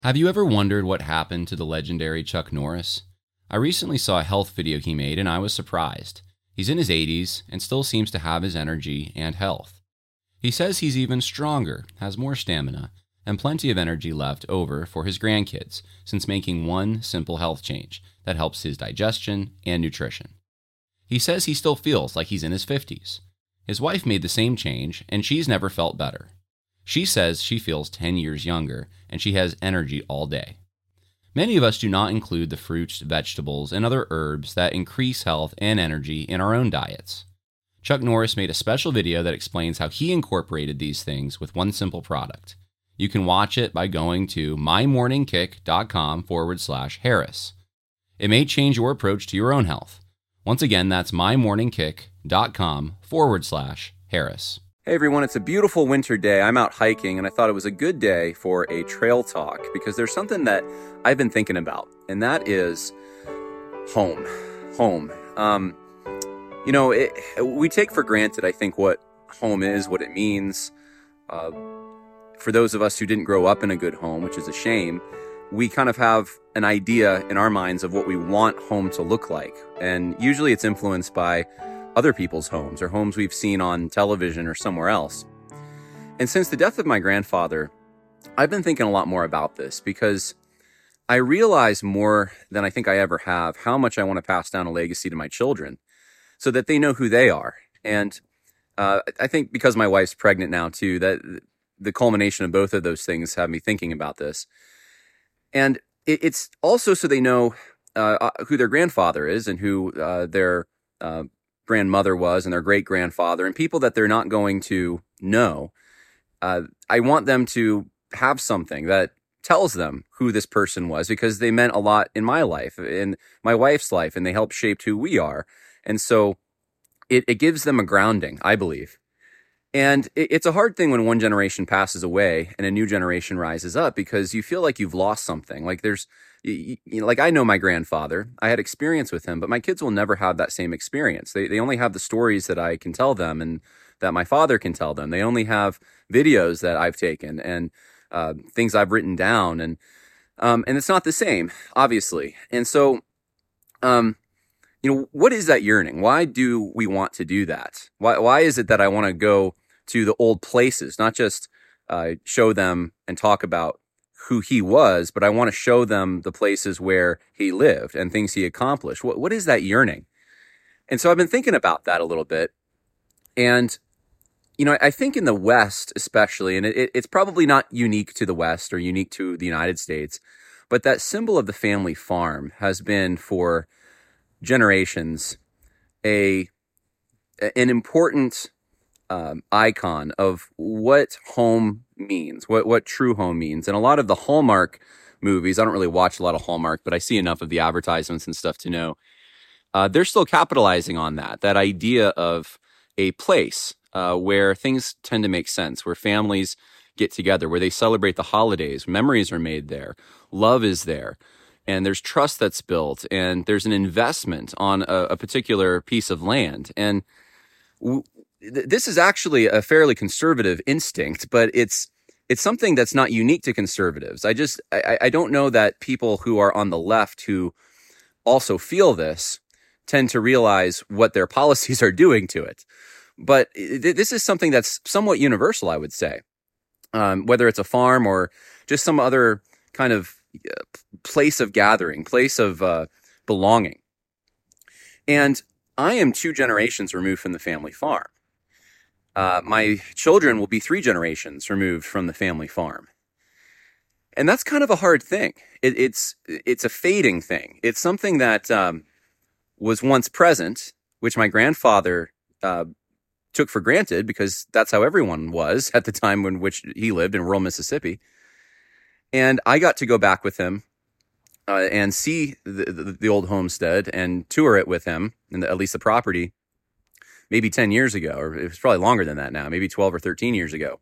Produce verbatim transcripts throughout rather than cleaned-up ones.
Have you ever wondered what happened to the legendary Chuck Norris? I recently saw a health video he made and I was surprised. He's in his eighties and still seems to have his energy and health. He says he's even stronger, has more stamina, and plenty of energy left over for his grandkids since making one simple health change that helps his digestion and nutrition. He says he still feels like he's in his fifties. His wife made the same change and she's never felt better. She says she feels ten years younger and she has energy all day. Many of us do not include the fruits, vegetables, and other herbs that increase health and energy in our own diets. Chuck Norris made a special video that explains how he incorporated these things with one simple product. You can watch it by going to mymorningkick.com forward slash Harris. It may change your approach to your own health. Once again, that's mymorningkick.com forward slash Harris. Hey everyone, it's a beautiful winter day. I'm out hiking and I thought it was a good day for a trail talk because there's something that I've been thinking about, and that is home. Home. Um, you know, it, we take for granted, I think, what home is, what it means. Uh, for those of us who didn't grow up in a good home, which is a shame, we kind of have an idea in our minds of what we want home to look like. And usually it's influenced by other people's homes or homes we've seen on television or somewhere else. And since the death of my grandfather, I've been thinking a lot more about this because I realize more than I think I ever have how much I want to pass down a legacy to my children so that they know who they are. And uh, I think because my wife's pregnant now too, that the culmination of both of those things have me thinking about this. And it, it's also so they know uh, who their grandfather is and who uh, their uh, grandmother was and their great-grandfather and people that they're not going to know. Uh, I want them to have something that tells them who this person was because they meant a lot in my life, in my wife's life, and they helped shape who we are. And so it, it gives them a grounding, I believe. And it, it's a hard thing when one generation passes away and a new generation rises up because you feel like you've lost something. Like there's, you, you know, like I know my grandfather, I had experience with him, but my kids will never have that same experience. They they only have the stories that I can tell them and that my father can tell them. They only have videos that I've taken and uh, things I've written down, and um, and it's not the same, obviously. And so, um, you know, what is that yearning? Why do we want to do that? Why why is it that I want to go to the old places, not just uh, show them and talk about who he was, but I want to show them the places where he lived and things he accomplished. What, what is that yearning? And so I've been thinking about that a little bit. And, you know, I think in the West, especially, and it, it's probably not unique to the West or unique to the United States, but that symbol of the family farm has been for generations a an important um, icon of what home means, what what true home means. And a lot of the Hallmark movies, I don't really watch a lot of Hallmark, but I see enough of the advertisements and stuff to know, uh, they're still capitalizing on that, that idea of a place uh, where things tend to make sense, where families get together, where they celebrate the holidays, memories are made there, love is there, and there's trust that's built, and there's an investment on a, a particular piece of land. And w- this is actually a fairly conservative instinct, but it's it's something that's not unique to conservatives. I just I, I don't know that people who are on the left who also feel this tend to realize what their policies are doing to it. But th- this is something that's somewhat universal, I would say, um, whether it's a farm or just some other kind of place of gathering, place of uh, belonging. And I am two generations removed from the family farm. Uh, my children will be three generations removed from the family farm. And that's kind of a hard thing. It, it's it's a fading thing. It's something that um, was once present, which my grandfather uh, took for granted because that's how everyone was at the time in which he lived in rural Mississippi. And I got to go back with him uh, and see the, the, the old homestead and tour it with him, and at least the property, maybe ten years ago, or it was probably longer than that now, maybe twelve or thirteen years ago.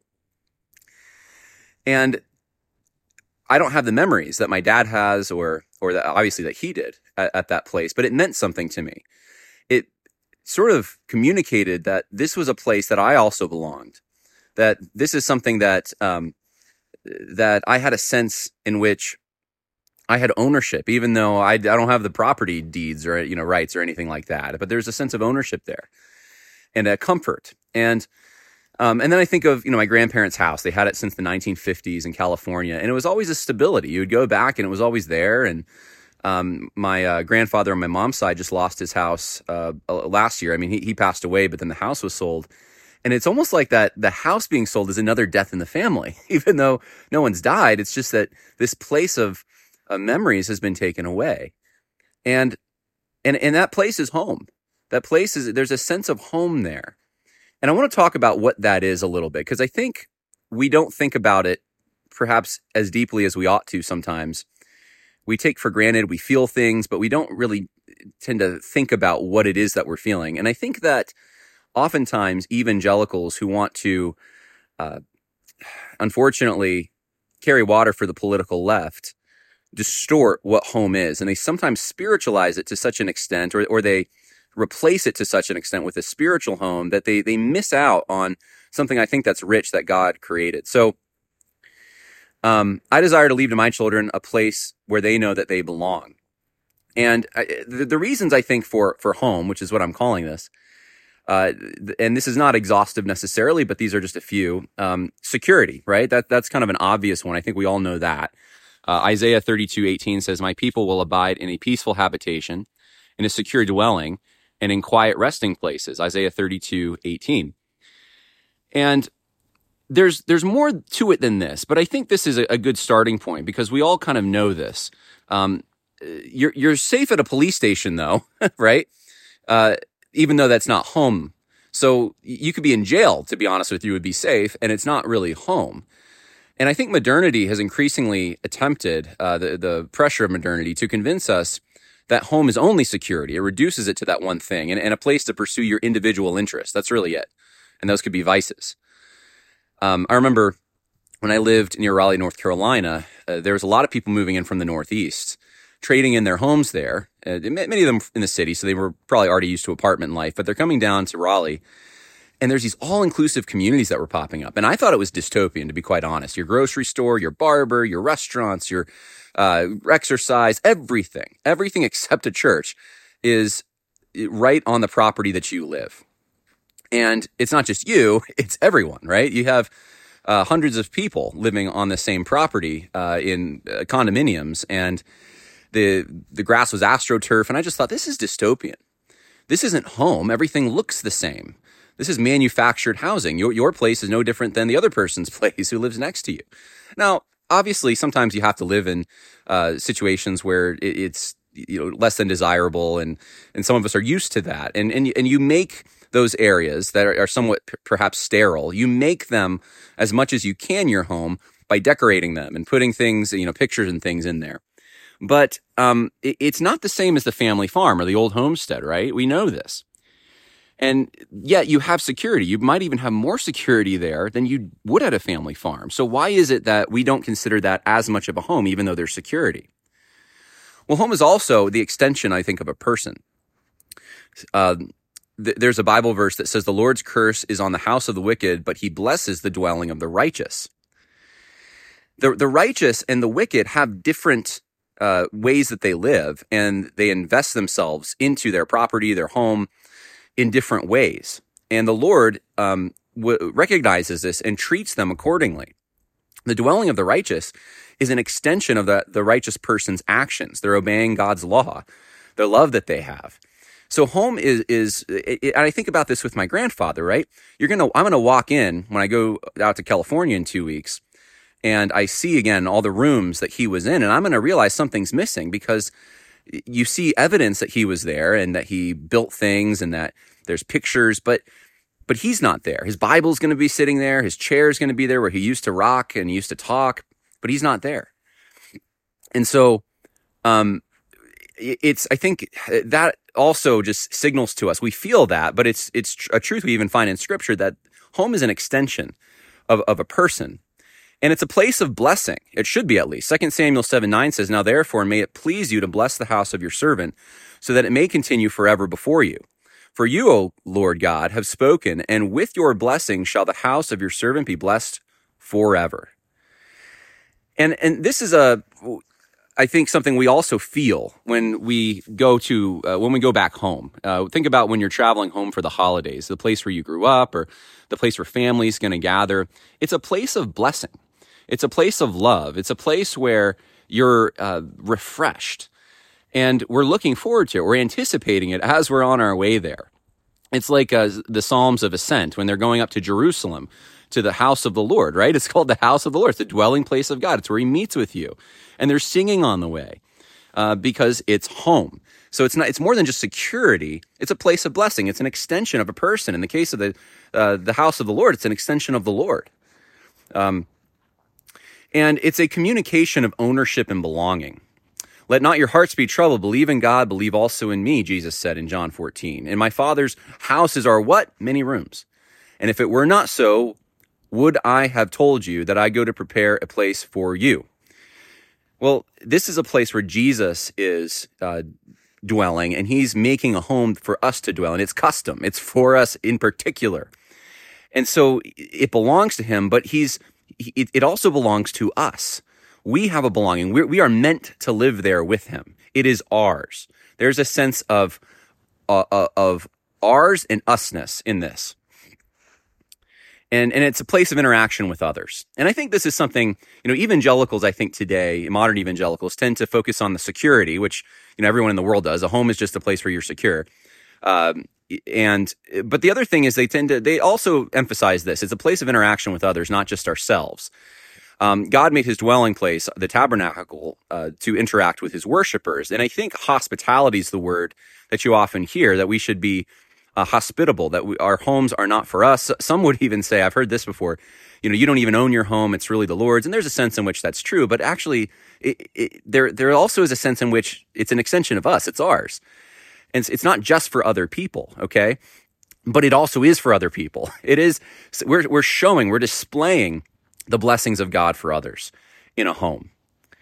And I don't have the memories that my dad has or or that obviously that he did at, at that place, but it meant something to me. It sort of communicated that this was a place that I also belonged, that this is something that um, that I had a sense in which I had ownership, even though I, I don't have the property deeds or, you know, rights or anything like that. But there's a sense of ownership there and a comfort. And um, and then I think of, you know, my grandparents' house. They had it since the nineteen fifties in California, and it was always a stability. You would go back, and it was always there. And um, my uh, grandfather on my mom's side just lost his house uh, last year. I mean, he he passed away, but then the house was sold. And it's almost like that the house being sold is another death in the family, even though no one's died. It's just that this place of uh, memories has been taken away. And, and, and that place is home. That place is, there's a sense of home there. And I want to talk about what that is a little bit, because I think we don't think about it perhaps as deeply as we ought to sometimes. We take for granted, we feel things, but we don't really tend to think about what it is that we're feeling. And I think that oftentimes evangelicals who want to, uh, unfortunately, carry water for the political left distort what home is. And they sometimes spiritualize it to such an extent, or, or they replace it to such an extent with a spiritual home that they, they miss out on something I think that's rich that God created. So um, I desire to leave to my children a place where they know that they belong. And I, the, the reasons I think for, for home, which is what I'm calling this, Uh, and this is not exhaustive necessarily, but these are just a few. Um, security, right? That that's kind of an obvious one. I think we all know that. Uh, Isaiah thirty-two eighteen says, "My people will abide in a peaceful habitation, in a secure dwelling, and in quiet resting places." Isaiah thirty-two eighteen. And there's there's more to it than this, but I think this is a, a good starting point because we all kind of know this. Um, you're you're safe at a police station, though, right? Uh, even though that's not home. So you could be in jail, to be honest with you, would be safe, and it's not really home. And I think modernity has increasingly attempted, uh, the, the pressure of modernity, to convince us that home is only security. It reduces it to that one thing, and, and a place to pursue your individual interests. That's really it. And those could be vices. Um, I remember when I lived near Raleigh, North Carolina, uh, there was a lot of people moving in from the Northeast, trading in their homes there, uh, many of them in the city, so they were probably already used to apartment life, but they're coming down to Raleigh, and there's these all-inclusive communities that were popping up, and I thought it was dystopian, to be quite honest. Your grocery store, your barber, your restaurants, your uh, exercise, everything, everything except a church is right on the property that you live. And it's not just you, it's everyone, right? You have uh, hundreds of people living on the same property uh, in uh, condominiums, and The the grass was AstroTurf, and I just thought, this is dystopian. This isn't home. Everything looks the same. This is manufactured housing. Your your place is no different than the other person's place who lives next to you. Now, obviously, sometimes you have to live in uh, situations where it, it's you know less than desirable, and and some of us are used to that. And and and you make those areas that are, are somewhat p- perhaps sterile. You make them as much as you can your home by decorating them and putting things, you know, pictures and things in there. But um, it, it's not the same as the family farm or the old homestead, right? We know this. And yet you have security. You might even have more security there than you would at a family farm. So why is it that we don't consider that as much of a home, even though there's security? Well, home is also the extension, I think, of a person. Uh, th- there's a Bible verse that says, "The Lord's curse is on the house of the wicked, but he blesses the dwelling of the righteous." The, the righteous and the wicked have different Uh, ways that they live, and they invest themselves into their property, their home, in different ways. And the Lord um, w- recognizes this and treats them accordingly. The dwelling of the righteous is an extension of the, the righteous person's actions. They're obeying God's law, the love that they have. So home is, is it, it, and I think about this with my grandfather, right? You're gonna, I'm gonna walk in when I go out to California in two weeks, and I see again all the rooms that he was in, and I'm going to realize something's missing, because you see evidence that he was there and that he built things and that there's pictures, but but he's not there. His Bible's going to be sitting there. His chair's going to be there where he used to rock and used to talk, but he's not there. And so um, it's, I think that also just signals to us, we feel that, but it's it's a truth we even find in Scripture, that home is an extension of, of a person. And it's a place of blessing. It should be, at least. Second Samuel seven nine says, "Now therefore may it please you to bless the house of your servant, so that it may continue forever before you. For you, O Lord God, have spoken, and with your blessing shall the house of your servant be blessed forever." And and this is a, I think, something we also feel when we go to uh, when we go back home. Uh, think about when you're traveling home for the holidays, the place where you grew up, or the place where family's going to gather. It's a place of blessing. It's a place of love. It's a place where you're uh, refreshed, and we're looking forward to it. We're anticipating it as we're on our way there. It's like uh, the Psalms of Ascent when they're going up to Jerusalem, to the house of the Lord, right? It's called the house of the Lord. It's the dwelling place of God. It's where he meets with you. And they're singing on the way uh, because it's home. So it's not. It's more than just security. It's a place of blessing. It's an extension of a person. In the case of the uh, the house of the Lord, it's an extension of the Lord. Um, and it's a communication of ownership and belonging. Let not your hearts be troubled. Believe in God. Believe also in me, Jesus said in John fourteen. In my Father's houses are what? Many rooms. And if it were not so, would I have told you that I go to prepare a place for you? Well, this is a place where Jesus is uh, dwelling, and he's making a home for us to dwell in. It's custom. It's for us in particular. And so it belongs to him, but he's it, it also belongs to us. We have a belonging. We're, we are meant to live there with him. It is ours. There's a sense of uh, uh, of ours and usness in this. And and it's a place of interaction with others. And I think this is something, you know, evangelicals, I think today, modern evangelicals tend to focus on the security, which, you know, everyone in the world does. A home is just a place where you're secure. Um, and, but the other thing is they tend to, they also emphasize this. It's a place of interaction with others, not just ourselves. Um, God made his dwelling place, the tabernacle, uh, to interact with his worshipers. And I think hospitality is the word that you often hear, that we should be Uh, hospitable, that we, our homes are not for us. Some would even say, I've heard this before, you know, you don't even own your home, it's really the Lord's. And there's a sense in which that's true, but actually it, it, there there also is a sense in which it's an extension of us, it's ours. And it's, it's not just for other people, okay? But it also is for other people. It is, we're, we're showing, we're displaying the blessings of God for others in a home.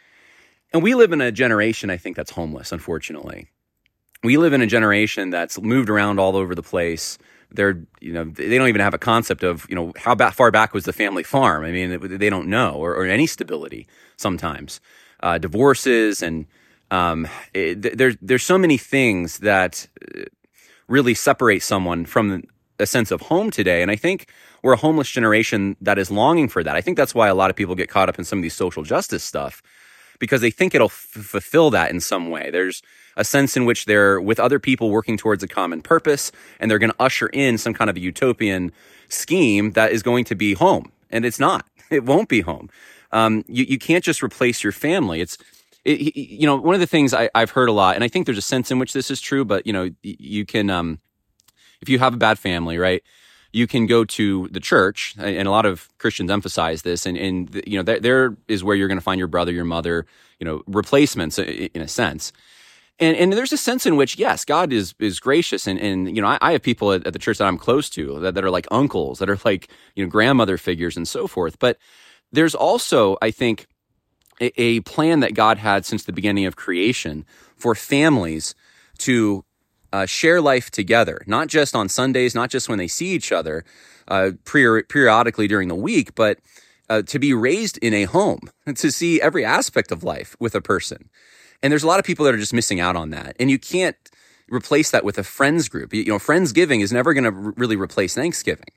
And we live in a generation, I think, that's homeless, unfortunately. We live in a generation that's moved around all over the place. They're, you know, they don't even have a concept of, you know, how ba- far back was the family farm. I mean, they don't know, or, or any stability sometimes. Uh, divorces and um, it, there's there's so many things that really separate someone from a sense of home today. And I think we're a homeless generation that is longing for that. I think that's why a lot of people get caught up in some of these social justice stuff, because they think it'll f- fulfill that in some way. There's a sense in which they're with other people working towards a common purpose, and they're going to usher in some kind of a utopian scheme that is going to be home. And it's not. It won't be home. Um, you, you can't just replace your family. It's, it, you know, one of the things I, I've heard a lot, and I think there's a sense in which this is true, but, you know, you can, um, if you have a bad family, right, you can go to the church, and a lot of Christians emphasize this, and, and you know, there, there is where you're going to find your brother, your mother, you know, replacements in a sense. And and there's a sense in which, yes, God is is gracious. And, and you know, I, I have people at, at the church that I'm close to that, that are like uncles, that are like, you know, grandmother figures and so forth. But there's also, I think, a, a plan that God had since the beginning of creation for families to uh, share life together, not just on Sundays, not just when they see each other uh, peri- periodically during the week, but uh, to be raised in a home, to see every aspect of life with a person. And there's a lot of people that are just missing out on that. And you can't replace that with a friends group. You know, Friendsgiving is never going to r- really replace Thanksgiving.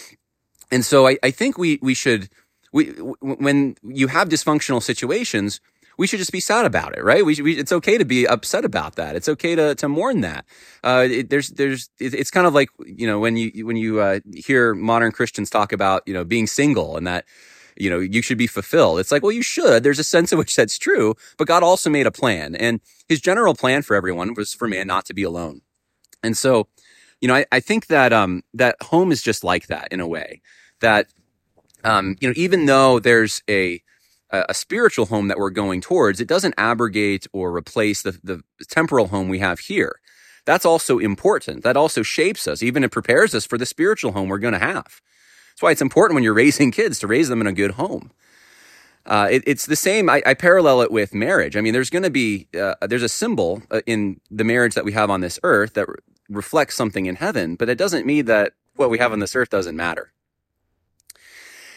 And so I, I think we we should, we w- when you have dysfunctional situations, we should just be sad about it, right? We, we it's okay to be upset about that. It's okay to to mourn that. Uh, it, there's there's it, it's kind of like, you know, when you when you uh, hear modern Christians talk about, you know, being single and that, you know, you should be fulfilled. It's like, well, you should. There's a sense in which that's true, but God also made a plan, and his general plan for everyone was for man not to be alone. And so, you know, I, I think that, um, that home is just like that in a way that, um, you know, even though there's a, a spiritual home that we're going towards, it doesn't abrogate or replace the, the temporal home we have here. That's also important. That also shapes us, even it prepares us for the spiritual home we're going to have. That's why it's important when you're raising kids to raise them in a good home. Uh, it, it's the same. I, I parallel it with marriage. I mean, there's going to be uh, there's a symbol uh, in the marriage that we have on this earth that re- reflects something in heaven, but it doesn't mean that what we have on this earth doesn't matter.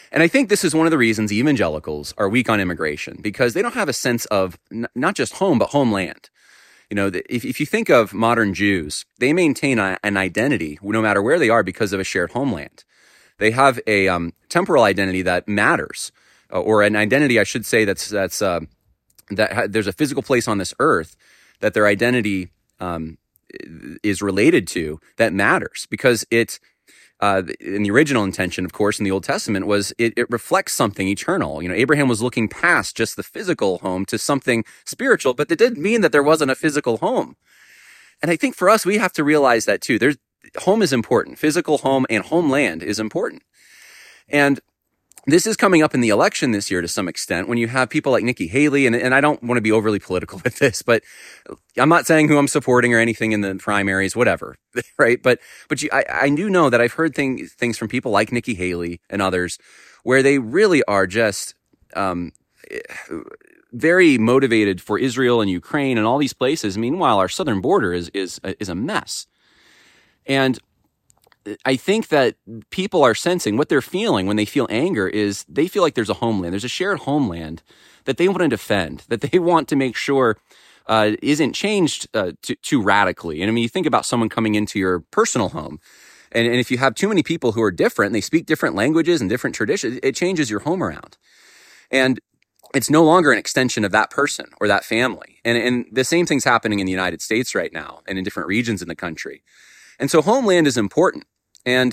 And I think this is one of the reasons evangelicals are weak on immigration, because they don't have a sense of n- not just home, but homeland. You know, if, if you think of modern Jews, they maintain a, an identity no matter where they are because of a shared homeland. They have a um, temporal identity that matters, uh, or an identity, I should say, that's that's uh, that ha- there's a physical place on this earth that their identity um, is related to that matters, because it, uh, in the original intention, of course, in the Old Testament, was it, it reflects something eternal. You know, Abraham was looking past just the physical home to something spiritual, but it didn't mean that there wasn't a physical home. And I think for us, we have to realize that too. There's home is important. Physical home and homeland is important. And this is coming up in the election this year to some extent, when you have people like Nikki Haley, and, and I don't want to be overly political with this, but I'm not saying who I'm supporting or anything in the primaries, whatever, right? But but you, I, I do know that I've heard thing, things from people like Nikki Haley and others where they really are just um, very motivated for Israel and Ukraine and all these places. Meanwhile, our southern border is is is a mess. And I think that people are sensing what they're feeling when they feel anger is they feel like there's a homeland. There's a shared homeland that they want to defend, that they want to make sure uh, isn't changed uh, too, too radically. And I mean, you think about someone coming into your personal home, and, and if you have too many people who are different, and they speak different languages and different traditions, it changes your home around. And it's no longer an extension of that person or that family. And, and the same thing's happening in the United States right now and in different regions in the country. And so homeland is important. And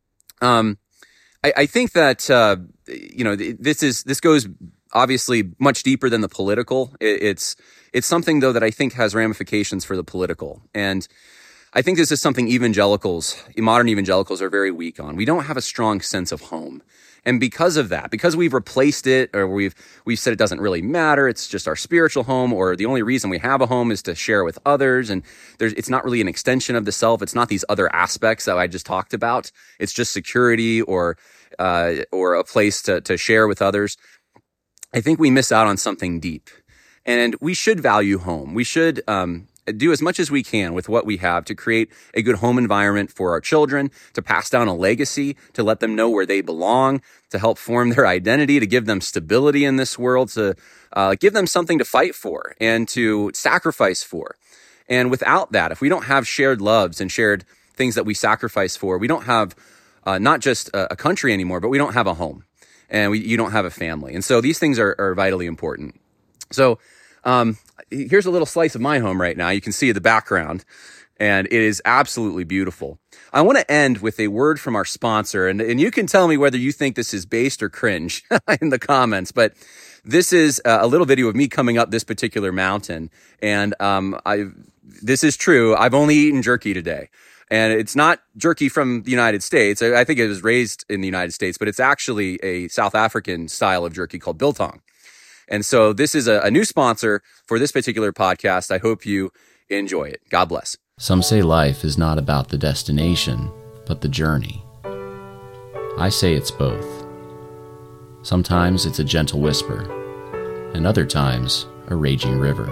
um, I, I think that, uh, you know, this is this goes obviously much deeper than the political. It, it's it's something, though, that I think has ramifications for the political. And I think this is something evangelicals, modern evangelicals, are very weak on. We don't have a strong sense of home. And because of that, because we've replaced it, or we've we've said it doesn't really matter, it's just our spiritual home, or the only reason we have a home is to share with others, and there's it's not really an extension of the self. It's not these other aspects that I just talked about. It's just security or uh, or a place to to share with others. I think we miss out on something deep, and we should value home. We should um, do as much as we can with what we have to create a good home environment for our children, to pass down a legacy, to let them know where they belong, to help form their identity, to give them stability in this world, to uh, give them something to fight for and to sacrifice for. And without that, if we don't have shared loves and shared things that we sacrifice for, we don't have uh, not just a, a country anymore, but we don't have a home, and we, you don't have a family. And so these things are, are vitally important. So Um, here's a little slice of my home right now. You can see the background, and it is absolutely beautiful. I want to end with a word from our sponsor, and, and you can tell me whether you think this is based or cringe in the comments, but this is a little video of me coming up this particular mountain, and um, I this is true. I've only eaten jerky today, and it's not jerky from the United States. I, I think it was raised in the United States, but it's actually a South African style of jerky called biltong. And so this is a, a new sponsor for this particular podcast. I hope you enjoy it. God bless. Some say life is not about the destination, but the journey. I say it's both. Sometimes it's a gentle whisper, and other times a raging river.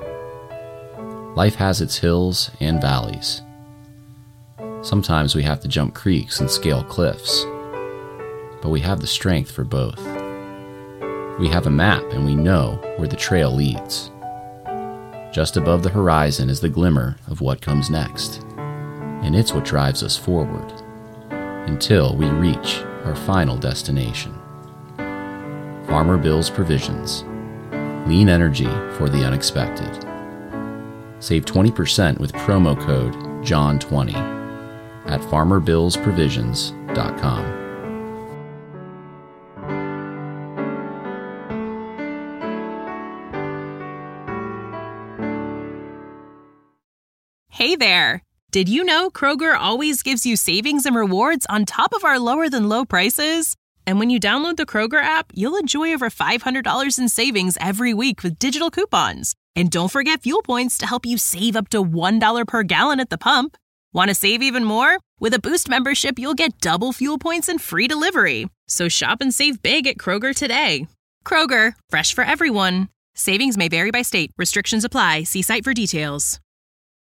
Life has its hills and valleys. Sometimes we have to jump creeks and scale cliffs, but we have the strength for both. We have a map, and we know where the trail leads. Just above the horizon is the glimmer of what comes next, and it's what drives us forward until we reach our final destination. Farmer Bill's Provisions. Lean energy for the unexpected. Save twenty percent with promo code John twenty at farmer bills provisions dot com. Hey there! Did you know Kroger always gives you savings and rewards on top of our lower-than-low prices? And when you download the Kroger app, you'll enjoy over five hundred dollars in savings every week with digital coupons. And don't forget fuel points to help you save up to one dollar per gallon at the pump. Want to save even more? With a Boost membership, you'll get double fuel points and free delivery. So shop and save big at Kroger today. Kroger, fresh for everyone. Savings may vary by state. Restrictions apply. See site for details.